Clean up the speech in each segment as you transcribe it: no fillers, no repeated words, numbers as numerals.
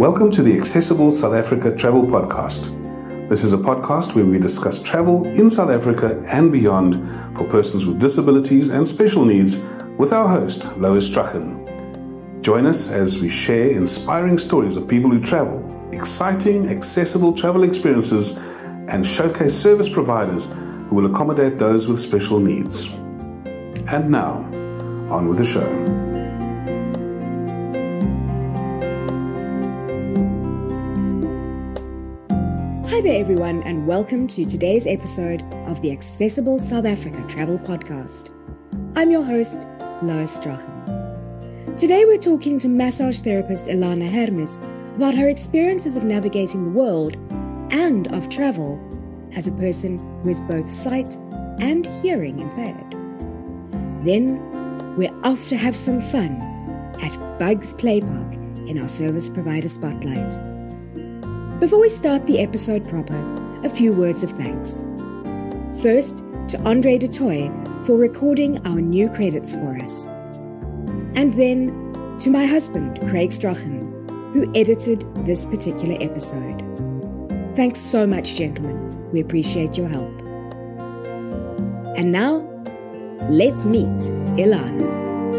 Welcome to the Accessible South Africa Travel Podcast. This is a podcast where we discuss travel in South Africa and beyond for persons with disabilities and special needs with our host, Lois Strachan. Join us as we share inspiring stories of people who travel, exciting, accessible travel experiences, and showcase service providers who will accommodate those with special needs. And now, on with the show. Hi there everyone, and welcome to today's episode of the Accessible South Africa Travel Podcast. I'm your host, Lois Strachan. Today we're talking to massage therapist Ilana Hermes about her experiences of navigating the world and of travel as a person who is both sight and hearing impaired. Then we're off to have some fun at Bugs Play Park in our service provider spotlight. Before we start the episode proper, a few words of thanks. First, to Andre Du Toit for recording our new credits for us. And then to my husband, Craig Strachan, who edited this particular episode. Thanks so much, gentlemen. We appreciate your help. And now, let's meet Ilana.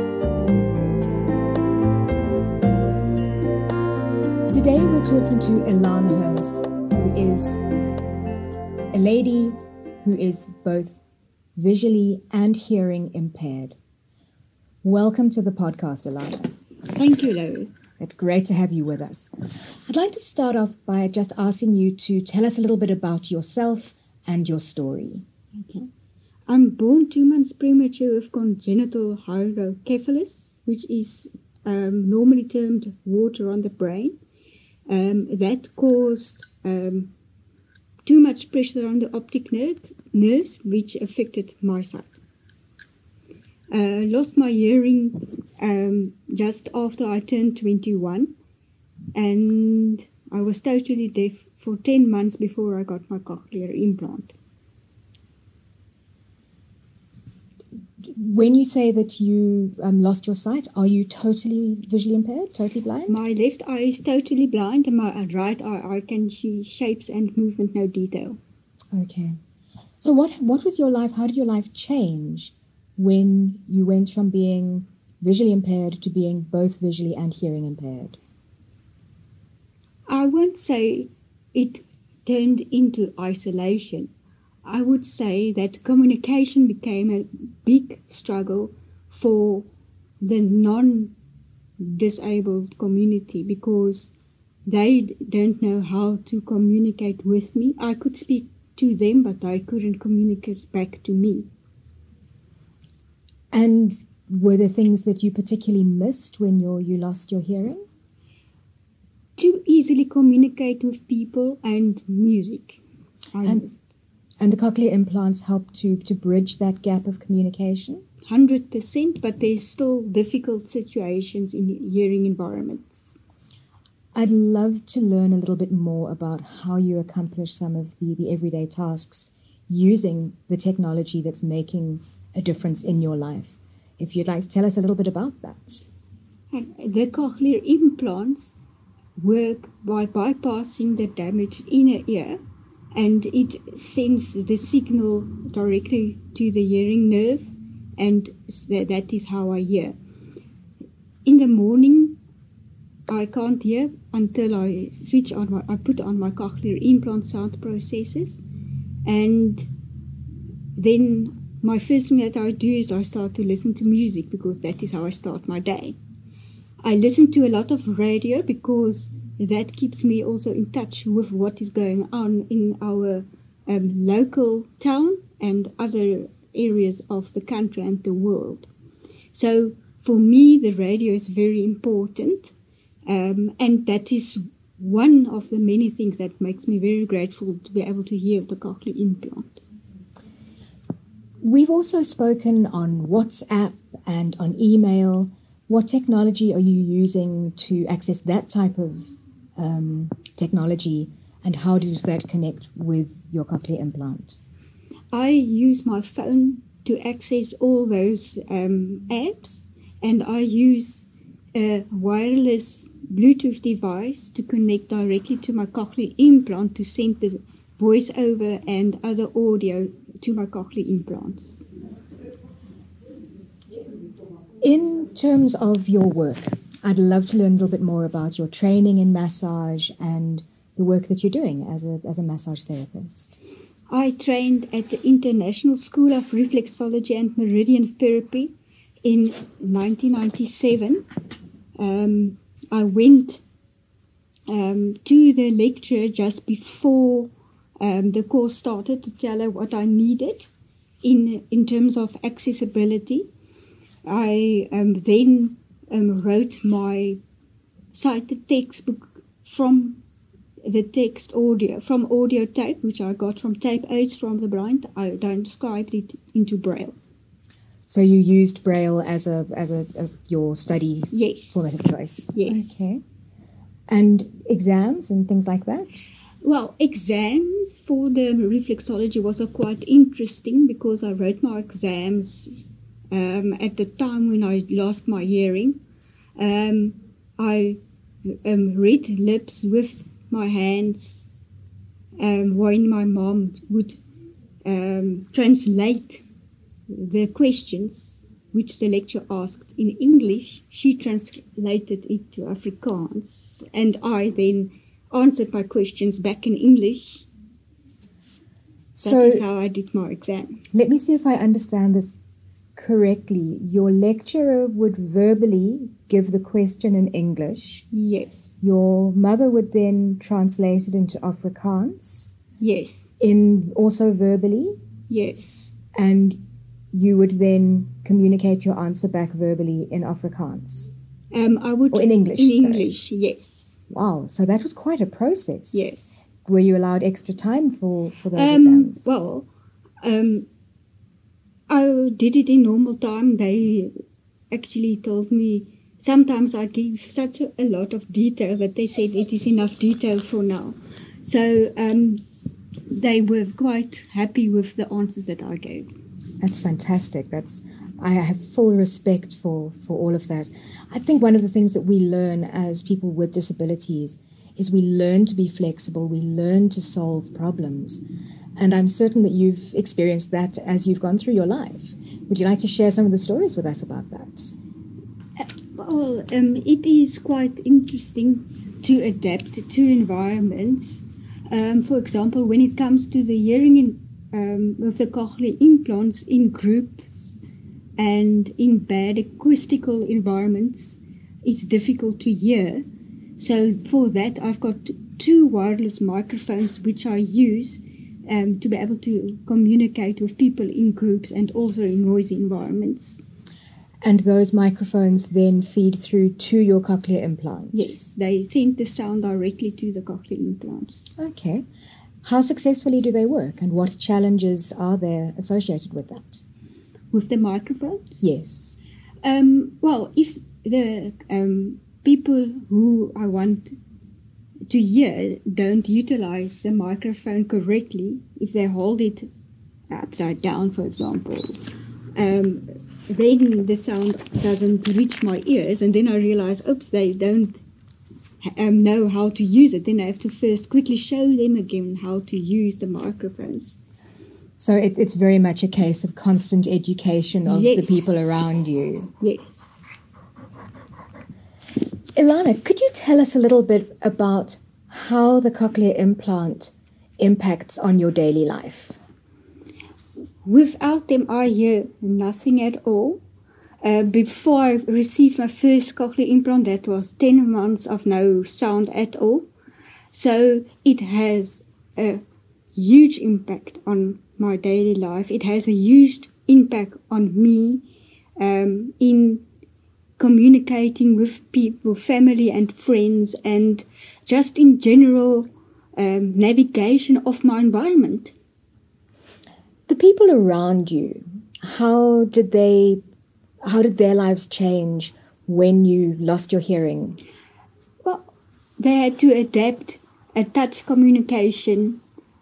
Today we're talking to Ilana Hermes, who is a lady who is both visually and hearing impaired. Welcome to the podcast, Ilana. Thank you, Lois. It's great to have you with us. I'd like to start off by just asking you to tell us a little bit about yourself and your story. Okay. I'm born 2 months premature with congenital hydrocephalus, which is normally termed water on the brain. That caused too much pressure on the optic nerves, which affected my sight. Lost my hearing just after I turned 21, and I was totally deaf for 10 months before I got my cochlear implant. When you say that you lost your sight, are you totally visually impaired, totally blind? My left eye is totally blind, and my right eye I can see shapes and movement, no detail. Okay. So what was your life, how did your life change when you went from being visually impaired to being both visually and hearing impaired? I won't say it turned into isolation. I would say that communication became a big struggle for the non-disabled community because they don't know how to communicate with me. I could speak to them, but they couldn't communicate back to me. And were there things that you particularly missed when you lost your hearing? To easily communicate with people and music. I missed. And the cochlear implants help to bridge that gap of communication? 100%, but there's still difficult situations in hearing environments. I'd love to learn a little bit more about how you accomplish some of the everyday tasks using the technology that's making a difference in your life. If you'd like to tell us a little bit about that. The cochlear implants work by bypassing the damaged inner ear, and it sends the signal directly to the hearing nerve, and that is how I hear. In the morning, I can't hear until I put on my cochlear implant sound processors, and then my first thing that I do is I start to listen to music because that is how I start my day. I listen to a lot of radio because that keeps me also in touch with what is going on in our local town and other areas of the country and the world. So for me, the radio is very important, and that is one of the many things that makes me very grateful to be able to hear the cochlear implant. We've also spoken on WhatsApp and on email. What technology are you using to access that type of technology, and how does that connect with your cochlear implant? I use my phone to access all those apps, and I use a wireless Bluetooth device to connect directly to my cochlear implant to send the voiceover and other audio to my cochlear implants. In terms of your work, I'd love to learn a little bit more about your training in massage and the work that you're doing as a massage therapist. I trained at the International School of Reflexology and Meridian Therapy in 1997. I went to the lecturer just before the course started to tell her what I needed in terms of accessibility. I then wrote my cited textbook from the text audio, from audio tape, which I got from Tape Aids from the Blind. I transcribed it into Braille. So you used Braille as your study format of choice? Yes. Okay. And exams and things like that? Well, exams for the reflexology was quite interesting because I wrote my exams at the time when I lost my hearing. I read lips with my hands when my mom would translate the questions which the lecturer asked in English. She translated it to Afrikaans, and I then answered my questions back in English. That is how I did my exam. Let me see if I understand this correctly. Your lecturer would verbally give the question in English. Yes. Your mother would then translate it into Afrikaans. Yes. Also verbally. Yes. And you would then communicate your answer back verbally in Afrikaans. I would. Or in English. In English, yes. Wow. So that was quite a process. Yes. Were you allowed extra time for those exams? Well, I did it in normal time. They actually told me sometimes I give such a lot of detail that they said it is enough detail for now. So they were quite happy with the answers that I gave. That's fantastic. I have full respect for all of that. I think one of the things that we learn as people with disabilities is we learn to be flexible, we learn to solve problems. And I'm certain that you've experienced that as you've gone through your life. Would you like to share some of the stories with us about that? Well, it is quite interesting to adapt to environments. For example, when it comes to the hearing with the cochlear implants in groups and in bad acoustical environments, it's difficult to hear. So for that, I've got 2 wireless microphones which I use to be able to communicate with people in groups and also in noisy environments. And those microphones then feed through to your cochlear implants? Yes, they send the sound directly to the cochlear implants. Okay. How successfully do they work, and what challenges are there associated with that? With the microphones? Yes. Well, if the people who I want to hear don't utilize the microphone correctly, if they hold it upside down, for example, then the sound doesn't reach my ears, and then I realize, oops, they don't know how to use it. Then I have to first quickly show them again how to use the microphones. So it's very much a case of constant education of Yes. the people around you. Yes. Ilana, could you tell us a little bit about how the cochlear implant impacts on your daily life? Without them, I hear nothing at all. Before I received my first cochlear implant, that was 10 months of no sound at all. So it has a huge impact on my daily life. It has a huge impact on me in communicating with people, family and friends, and just in general navigation of my environment. The people around you, how did their lives change when you lost your hearing? Well, they had to adapt a touch communication,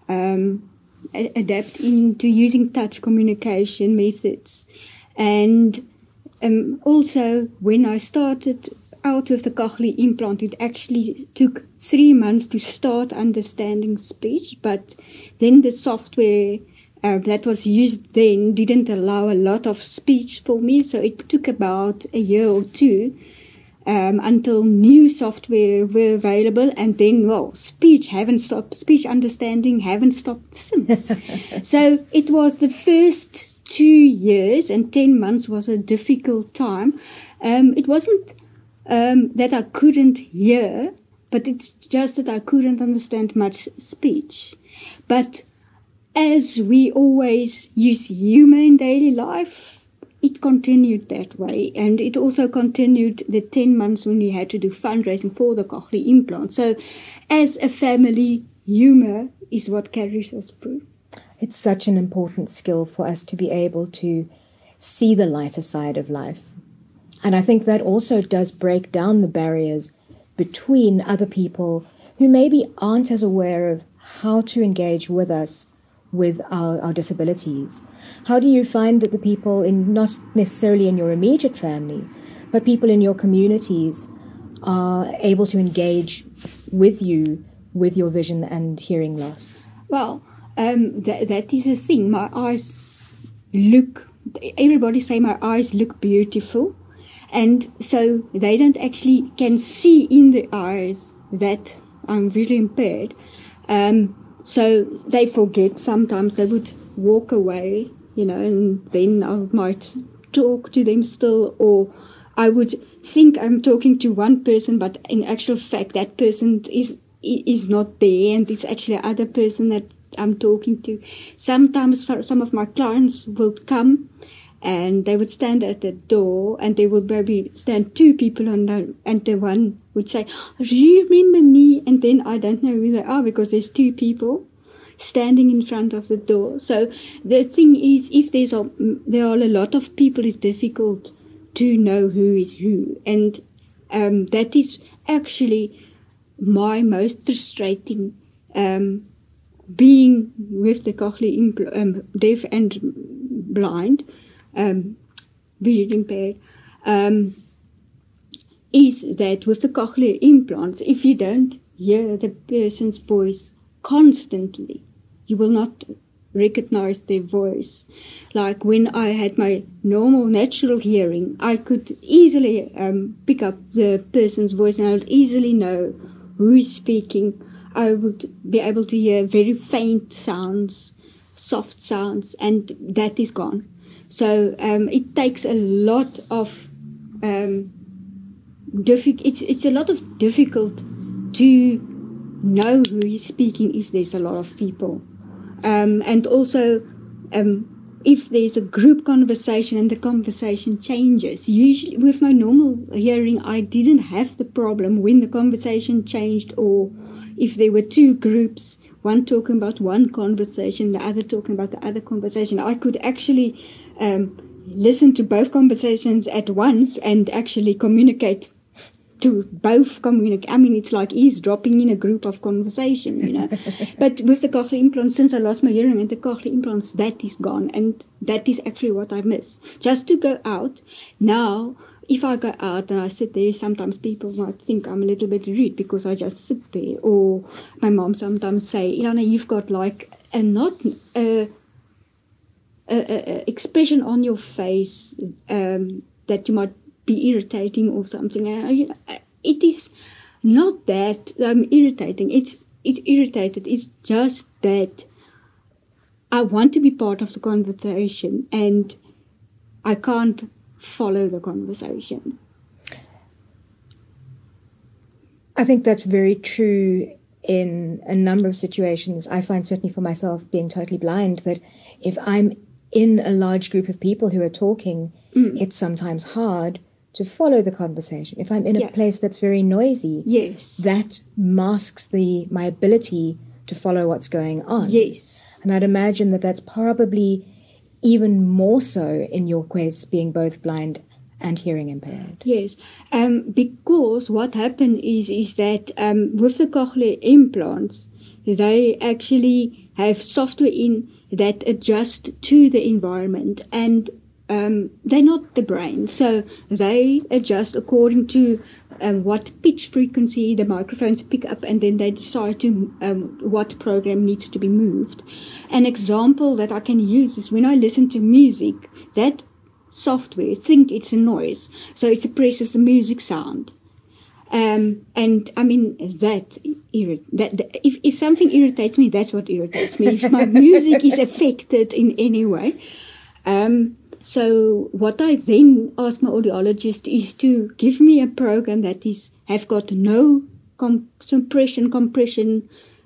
adapt into using touch communication methods. And also, when I started out with the cochlear implant, it actually took 3 months to start understanding speech, but then the software that was used then didn't allow a lot of speech for me, so it took about a year or two until new software were available, and then, speech understanding haven't stopped since. So it was the first 2 years, and 10 months was a difficult time. It wasn't that I couldn't hear, but it's just that I couldn't understand much speech. But as we always use humor in daily life, it continued that way, and it also continued the 10 months when we had to do fundraising for the cochlear implant. So as a family, humor is what carries us through. It's such an important skill for us to be able to see the lighter side of life. And I think that also does break down the barriers between other people who maybe aren't as aware of how to engage with us with our disabilities. How do you find that the people, not necessarily in your immediate family, but people in your communities are able to engage with you with your vision and hearing loss? Well, that is a thing. Everybody say my eyes look beautiful, and so they don't actually can see in the eyes that I'm visually impaired. So they forget sometimes. They would walk away, and then I might talk to them still, or I would think I'm talking to one person, but in actual fact that person is not there, and it's actually another person that I'm talking to. Sometimes some of my clients will come and they would stand at the door, and there would maybe stand 2 people and the one would say, "Do you remember me?" And then I don't know who they are because there's 2 people standing in front of the door. So the thing is, if there are a lot of people, it's difficult to know who is who, and that is actually my most frustrating. Being with the cochlear deaf and blind, vision impaired, is that with the cochlear implants, if you don't hear the person's voice constantly, you will not recognize their voice. Like when I had my normal natural hearing, I could easily pick up the person's voice, and I would easily know who is speaking. I would be able to hear very faint sounds, soft sounds, and that is gone. So it takes a lot of it's a lot of difficult to know who is speaking if there's a lot of people, and also if there's a group conversation and the conversation changes. Usually with my normal hearing, I didn't have the problem when the conversation changed, or if there were 2 groups, one talking about one conversation, the other talking about the other conversation. I could actually listen to both conversations at once and actually communicate to both I mean, it's like eavesdropping in a group of conversation, But with the cochlear implants, since I lost my hearing and the cochlear implants, that is gone. And that is actually what I miss. Just to go out. Now, if I go out and I sit there, sometimes people might think I'm a little bit rude because I just sit there. Or my mom sometimes say, Ilana, you've got like a expression on your face that you might be irritating or something. It is not that I'm irritating. It's irritated. It's just that I want to be part of the conversation and I can't follow the conversation. I think that's very true in a number of situations. I find certainly for myself, being totally blind, that if I'm in a large group of people who are talking, it's sometimes hard to follow the conversation. If I'm in a place that's very noisy, that masks my ability to follow what's going on. Yes. And I'd imagine that that's probably even more so in your case, being both blind and hearing impaired. Yes, because what happened is that with the cochlear implants, they actually have software in that adjust to the environment, and they're not the brain, so they adjust according to what pitch frequency the microphones pick up, and then they decide to what program needs to be moved. An example that I can use is when I listen to music, that software think it's a noise, so it suppresses the music sound. And I mean if something irritates me, that's what irritates me. If my music is affected in any way. So what I then ask my audiologist is to give me a program that have got no suppression, compression,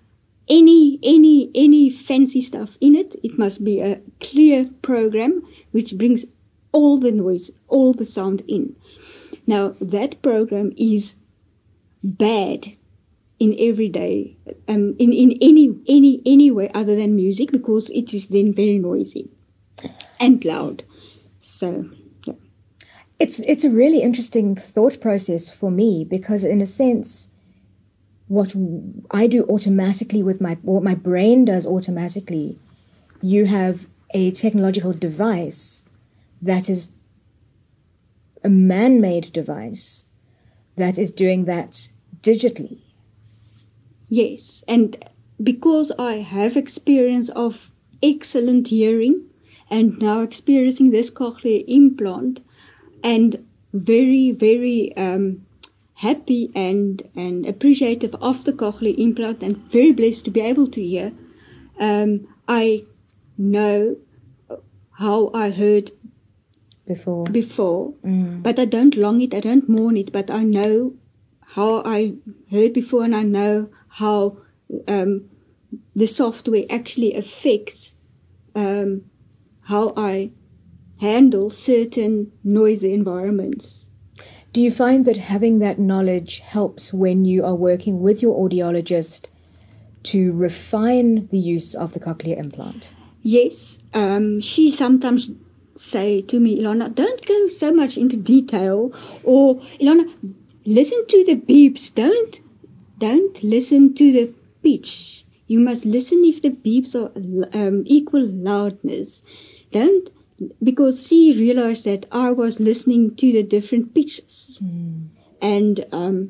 any fancy stuff in it. It must be a clear program which brings all the noise, all the sound in. Now that program is bad in everyday, in any way other than music, because it is then very noisy and loud. So, yeah. It's a really interesting thought process for me, because in a sense, what I do automatically with what my brain does automatically, you have a technological device that is a man-made device that is doing that digitally. Yes, and because I have experience of excellent hearing and now experiencing this cochlear implant, and very, very happy and appreciative of the cochlear implant, and very blessed to be able to hear, I know how I heard before, but I don't long it, I don't mourn it, but I know how I heard before, and I know how the software actually affects how I handle certain noisy environments. Do you find that having that knowledge helps when you are working with your audiologist to refine the use of the cochlear implant? Yes. She sometimes say to me, Ilana, don't go so much into detail, or Ilana, listen to the beeps, don't listen to the pitch. You must listen if the beeps are equal loudness. Don't, because she realized that I was listening to the different pitches. And,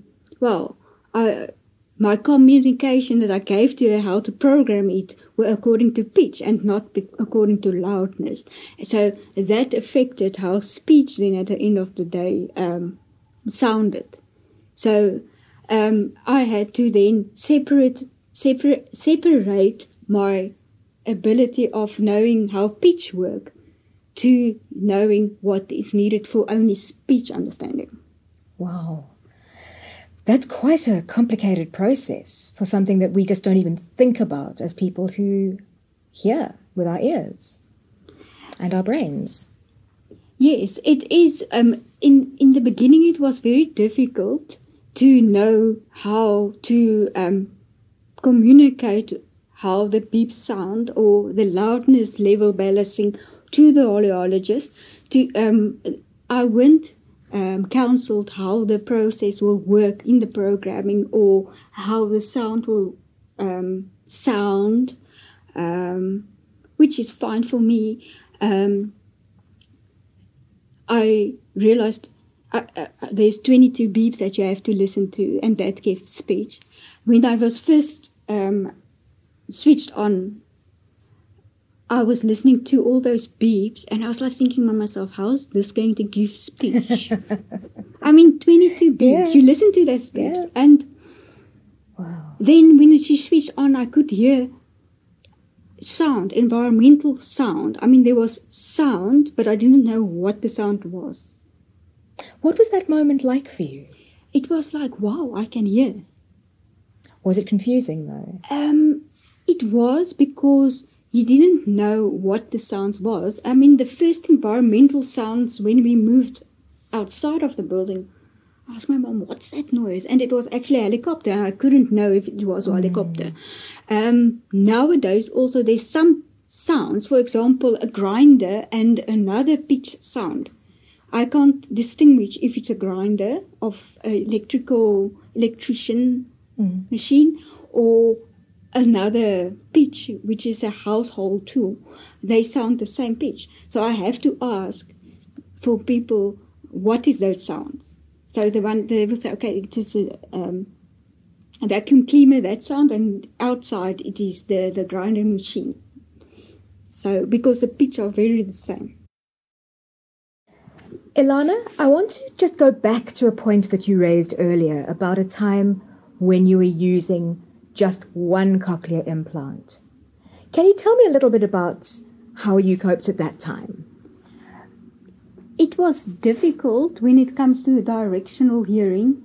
my communication that I gave to her, how to program it, were according to pitch and not according to loudness. So that affected how speech then at the end of the day sounded. So I had to then separate my ability of knowing how pitch work to knowing what is needed for only speech understanding. Wow. That's quite a complicated process for something that we just don't even think about as people who hear with our ears and our brains. Yes, it is. In the beginning, it was very difficult to know how to communicate how the beeps sound or the loudness level balancing to the audiologist. I went counseled how the process will work in the programming, or how the sound will sound, which is fine for me. I realized there's 22 beeps that you have to listen to, and that gives speech. When I was first switched on, I was listening to all those beeps, and I was like thinking to myself, how is this going to give speech? I mean, 22 beeps. Yeah. You listen to those beeps. Yeah. And wow. Then when she switched on, I could hear sound, environmental sound. I mean, there was sound, but I didn't know what the sound was. What was that moment like for you? It was like, wow, I can hear. Was it confusing, though? It was, because you didn't know what the sounds was. I mean, the first environmental sounds when we moved outside of the building, I asked my mom, what's that noise? And it was actually a helicopter. I couldn't know if it was a helicopter. Nowadays, also, there's some sounds, for example, a grinder and another pitch sound. I can't distinguish if it's a grinder of an electrician machine or another pitch, which is a household tool. They sound the same pitch. So I have to ask, for people what is those sounds. So they will say, okay, it is a vacuum cleaner, that sound, and outside it is the grinder machine. So because the pitch are very the same. Ilana, I want to just go back to a point that you raised earlier about a time when you were using just one cochlear implant. Can you tell me a little bit about how you coped at that time? It was difficult when it comes to directional hearing.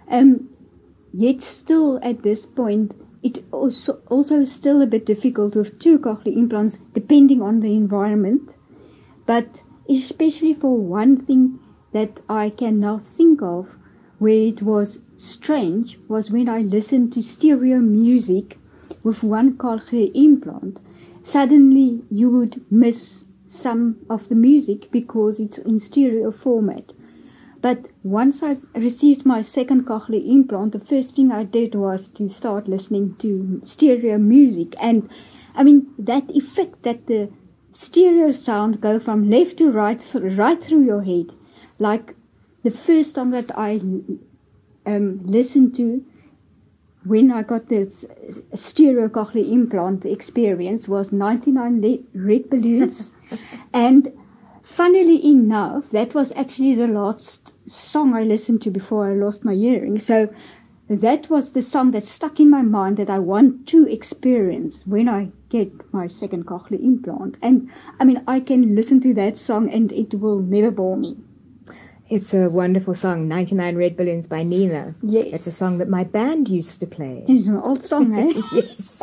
Yet still at this point, it also still a bit difficult with two cochlear implants depending on the environment. But especially for one thing that I can now think of where it was strange was when I listened to stereo music with one cochlear implant. Suddenly you would miss some of the music because it's in stereo format. But once I received my second cochlear implant, the first thing I did was to start listening to stereo music. And I mean, that effect that the stereo sound go from left to right through your head. Like the first time that I listened to when I got this stereo cochlear implant experience was 99 Red Balloons. And funnily enough, that was actually the last song I listened to before I lost my hearing. So that was the song that stuck in my mind that I want to experience when I get my second cochlear implant. And I mean, I can listen to that song and it will never bore me. It's a wonderful song, 99 Red Balloons by Nina. Yes. It's a song that my band used to play. It's an old song, eh? Yes.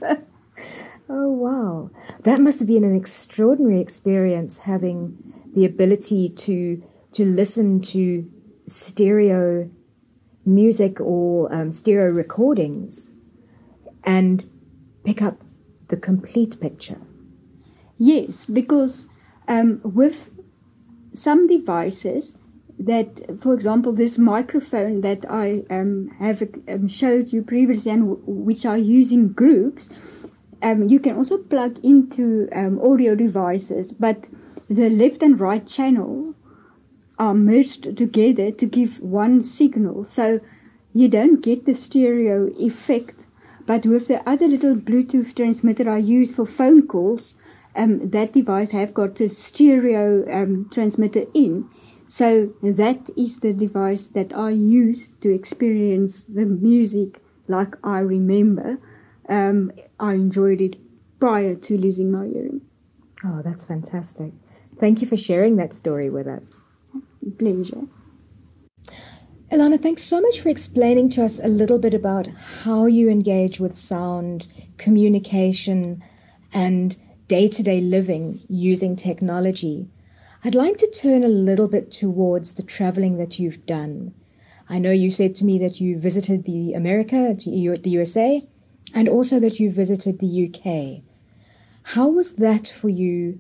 Oh, wow. That must have been an extraordinary experience, having the ability to listen to stereo music or stereo recordings and pick up the complete picture. Yes, because with some devices that, for example, this microphone that I have showed you previously and which I use in groups, you can also plug into audio devices, but the left and right channel are merged together to give one signal. So you don't get the stereo effect, but with the other little Bluetooth transmitter I use for phone calls, that device have got a stereo transmitter in. So that is the device that I use to experience the music like I remember. I enjoyed it prior to losing my hearing. Oh, that's fantastic. Thank you for sharing that story with us. Pleasure. Ilana, thanks so much for explaining to us a little bit about how you engage with sound, communication, and day-to-day living using technology. I'd like to turn a little bit towards the traveling that you've done. I know you said to me that you visited the USA, and also that you visited the UK. How was that for you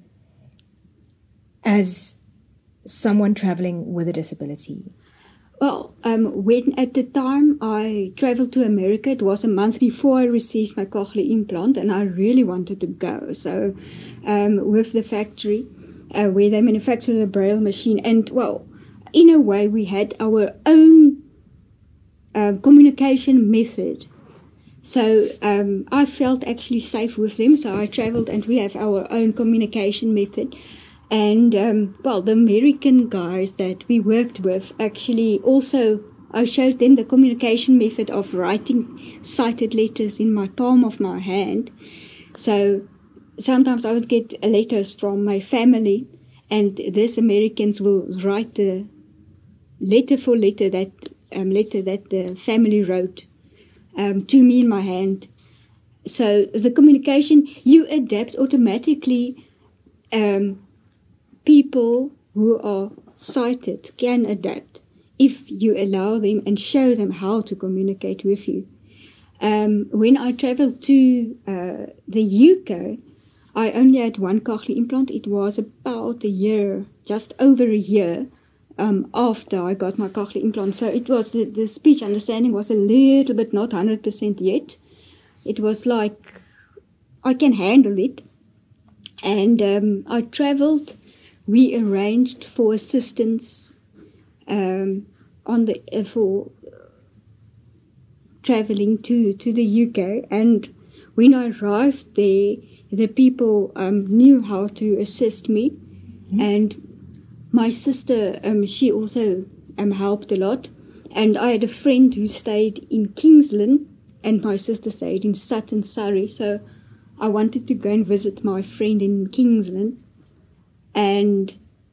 as someone traveling with a disability? Well, when at the time I traveled to America, it was a month before I received my cochlear implant, and I really wanted to go. So with the factory where they manufacture the Braille machine, and well, in a way we had our own communication method. So I felt actually safe with them, so I traveled and we have our own communication method. And, well, the American guys that we worked with actually also, I showed them the communication method of writing sighted letters in my palm of my hand. So sometimes I would get letters from my family, and these Americans will write the letter for letter that the family wrote to me in my hand. So the communication, you adapt automatically. People who are sighted can adapt if you allow them and show them how to communicate with you. When I traveled to the UK, I only had one cochlear implant. It was about a year, just over a year, after I got my cochlear implant. So it was the speech understanding was a little bit not 100% yet. It was like I can handle it. And I traveled we arranged for assistance for traveling to the UK. And when I arrived there, the people knew how to assist me. Mm-hmm. And my sister, she also helped a lot. And I had a friend who stayed in Kingsland, and my sister stayed in Sutton, Surrey. So I wanted to go and visit my friend in Kingsland. And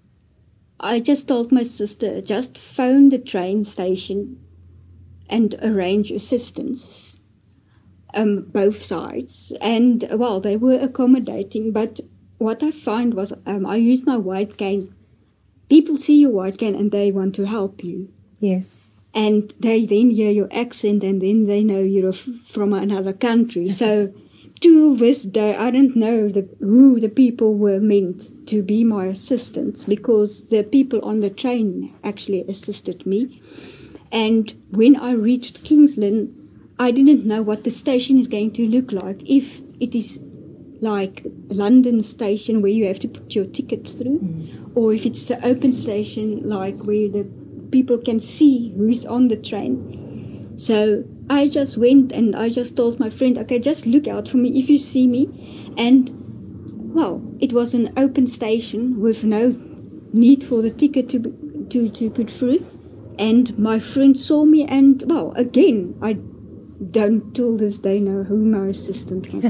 I just told my sister, just phone the train station and arrange assistance, both sides. And, well, they were accommodating. But what I find was I used my white cane. People see your white cane and they want to help you. Yes. And they then hear your accent and then they know you're from another country. So to this day, I don't know who the people were meant to be my assistants, because the people on the train actually assisted me. And when I reached Kingsland, I didn't know what the station is going to look like. If it is like London station where you have to put your ticket through, or if it's an open station like where the people can see who's on the train. So I just went and I just told my friend, okay, just look out for me if you see me. And, well, it was an open station with no need for the ticket to put through. And my friend saw me and, well, again, I don't till this day know who my assistant was.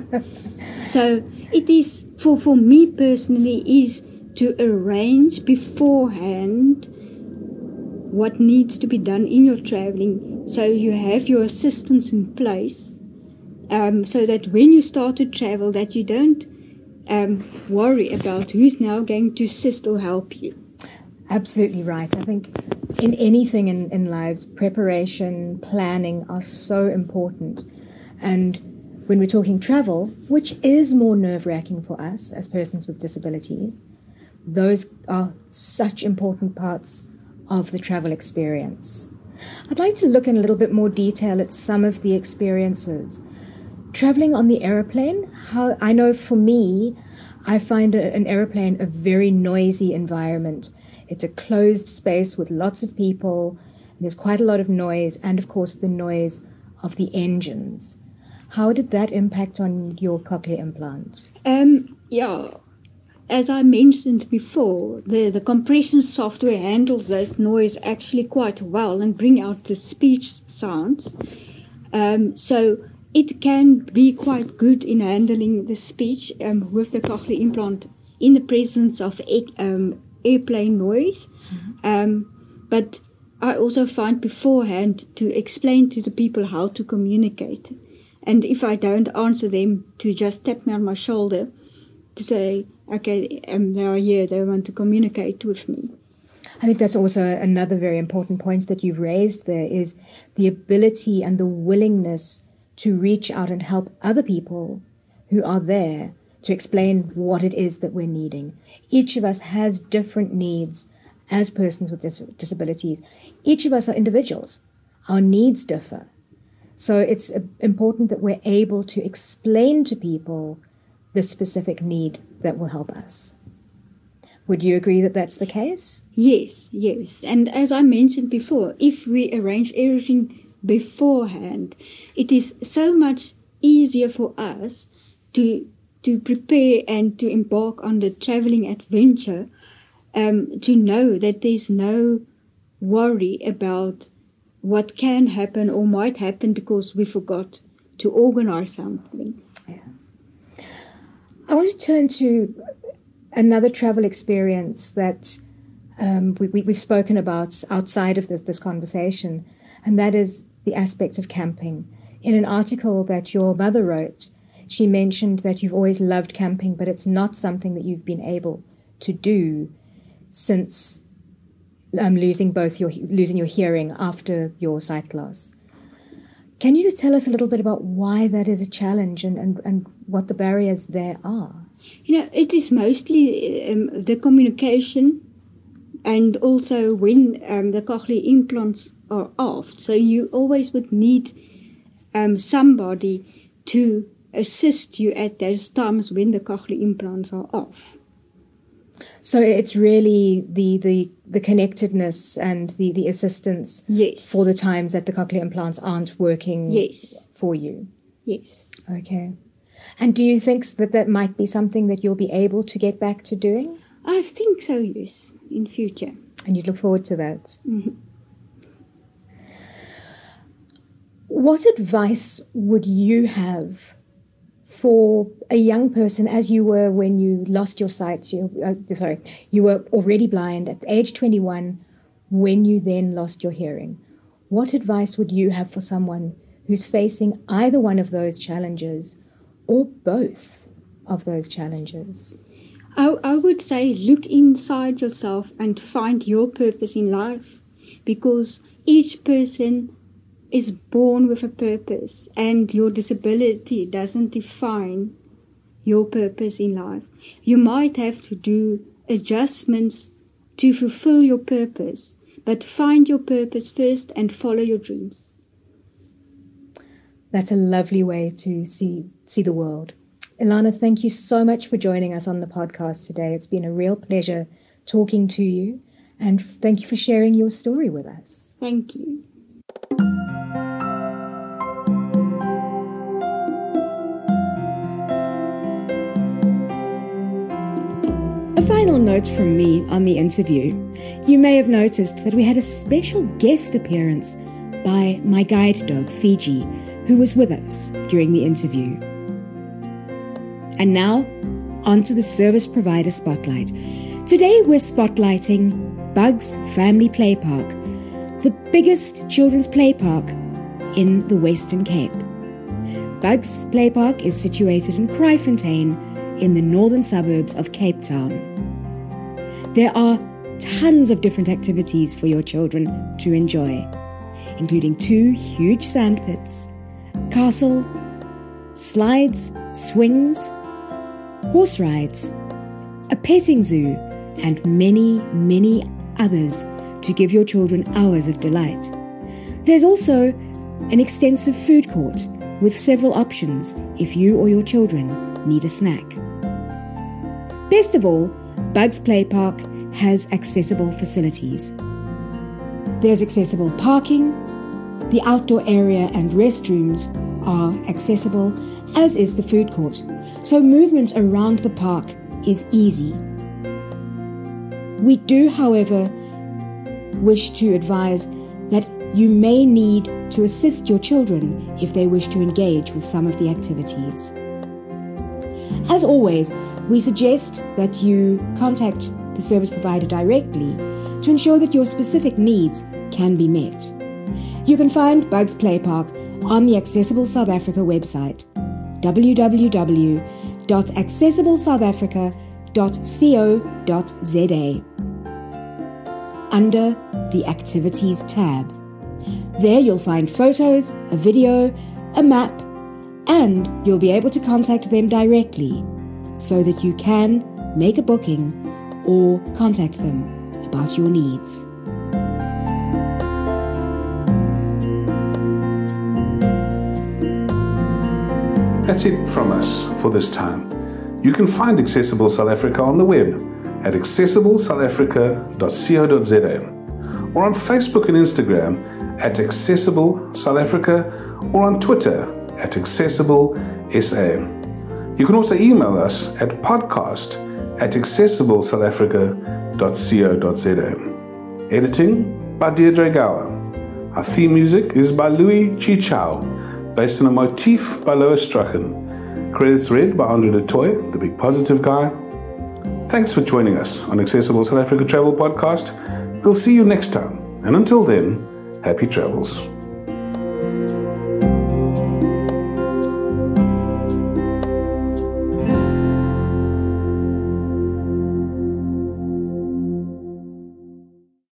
So it is, for me personally, is to arrange beforehand what needs to be done in your traveling, so you have your assistance in place, so that when you start to travel, that you don't worry about who's now going to assist or help you. Absolutely right. I think in anything in lives, preparation, planning are so important. And when we're talking travel, which is more nerve-wracking for us as persons with disabilities, those are such important parts of the travel experience. I'd like to look in a little bit more detail at some of the experiences. Traveling on the aeroplane, how I know for me, I find an aeroplane a very noisy environment. It's a closed space with lots of people. There's quite a lot of noise, and of course the noise of the engines. How did that impact on your cochlear implant? As I mentioned before, the compression software handles that noise actually quite well and bring out the speech sounds. So it can be quite good in handling the speech with the cochlear implant in the presence of airplane noise. Mm-hmm. But I also find beforehand to explain to the people how to communicate. And if I don't answer them, to just tap me on my shoulder to say, okay, they are here, they want to communicate with me. I think that's also another very important point that you've raised there, is the ability and the willingness to reach out and help other people who are there to explain what it is that we're needing. Each of us has different needs as persons with disabilities. Each of us are individuals. Our needs differ. So it's important that we're able to explain to people the specific need that will help us. Would you agree that that's the case? Yes. And as I mentioned before, if we arrange everything beforehand, it is so much easier for us to prepare and to embark on the traveling adventure, to know that there's no worry about what can happen or might happen because we forgot to organize something. Yeah. I want to turn to another travel experience that we've spoken about outside of this conversation, and that is the aspect of camping. In an article that your mother wrote, she mentioned that you've always loved camping, but it's not something that you've been able to do since losing your hearing after your sight loss. Can you just tell us a little bit about why that is a challenge and what the barriers there are? It is mostly the communication, and also when the cochlear implants are off. So you always would need somebody to assist you at those times when the cochlear implants are off. So it's really the connectedness and the assistance for the times that the cochlear implants aren't working for you. Yes. Okay. And do you think that might be something that you'll be able to get back to doing? I think so, yes, in future. And you'd look forward to that? Mm-hmm. What advice would you have for a young person, as you were when you lost your sight? You were already blind at age 21 when you then lost your hearing. What advice would you have for someone who's facing either one of those challenges or both of those challenges? I would say look inside yourself and find your purpose in life, because each person is born with a purpose, and your disability doesn't define your purpose in life. You might have to do adjustments to fulfill your purpose, but find your purpose first and follow your dreams. That's a lovely way to see the world. Ilana, thank you so much for joining us on the podcast today. It's been a real pleasure talking to you, and thank you for sharing your story with us. Thank you. A final note from me on the interview. You may have noticed that we had a special guest appearance by my guide dog, Fiji, who was with us during the interview. And now, on to the service provider spotlight. Today we're spotlighting Bugs Family Play Park, the biggest children's play park in the Western Cape. Bugs Play Park is situated in Kraaifontein in the northern suburbs of Cape Town. There are tons of different activities for your children to enjoy, including 2 huge sand pits, castle, slides, swings, horse rides, a petting zoo, and many, many others to give your children hours of delight. There's also an extensive food court with several options if you or your children need a snack. Best of all, Bugs Play Park has accessible facilities. There's accessible parking, the outdoor area and restrooms are accessible, as is the food court, so movement around the park is easy. We do, however, wish to advise that you may need to assist your children if they wish to engage with some of the activities. As always, we suggest that you contact the service provider directly to ensure that your specific needs can be met. You can find Bugs Play Park on the Accessible South Africa website, www.accessiblesouthafrica.co.za, under the Activities tab. There you'll find photos, a video, a map, and you'll be able to contact them directly so that you can make a booking or contact them about your needs. That's it from us for this time. You can find Accessible South Africa on the web at accessiblesouthafrica.co.za or on Facebook and Instagram at Accessible South Africa or on Twitter at Accessible SA. You can also email us at podcast@accessiblesouthafrica.co.za. Editing by Deirdre Gower. Our theme music is by Louis Chichao, based on a motif by Lois Strachan. Credits read by Andre du Toit, the big positive guy. Thanks for joining us on Accessible South Africa Travel Podcast. We'll see you next time. And until then, happy travels.